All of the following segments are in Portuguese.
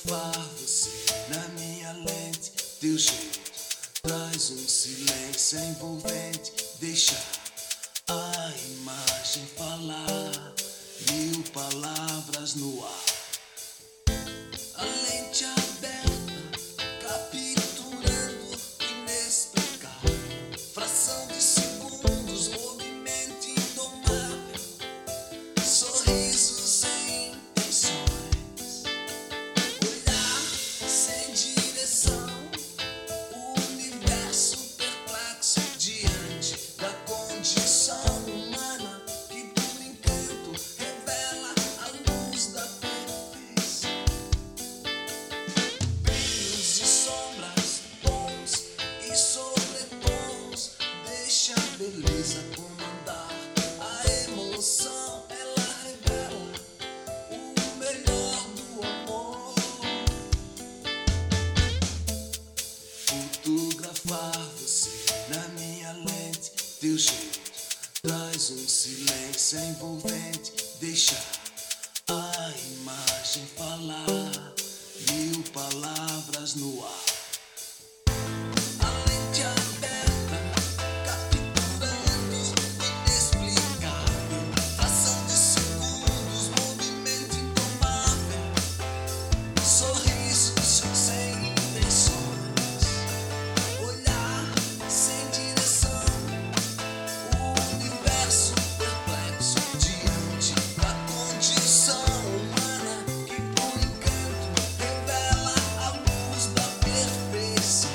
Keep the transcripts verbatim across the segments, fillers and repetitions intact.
Fotografar você na minha lente, teu jeito traz um silêncio envolvente. Deixar a imagem falar, mil palavras no ar. A lente aberta, capturando o inexplicável. Fração de segundos, movimento indomável. Sorrisos sem intenções, olhar sem direção. O universo perplexo diante da condição humana que por encanto revela a luz da perfeição. Brilhos e sombras, tons e sobretons, deixa a beleza comandar a emoção. Ela revela o melhor do amor. Fotografar você na minha lente, teu jeito traz um silêncio envolvente. Deixar a imagem falar, mil palavras no ar. A lente aberta, capturando o inexplicável. Fração de segundos, movimento indomável. Sorrisos sem intenções, olhar sem direção. O universo perplexo diante da condição humana que por encanto revela a luz da perfeição.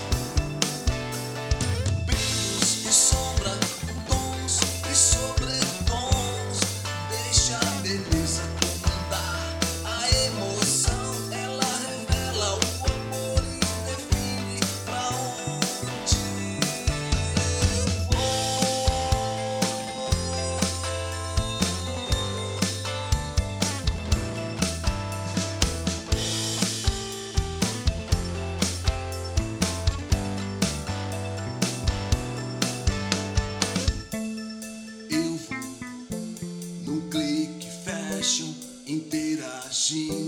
Brilhos e sombras, tons e sobretons, deixa a beleza comandar a emoção. Ela revela o amor e define pra onde eu vou. Eu vou num clique fashion, interagindo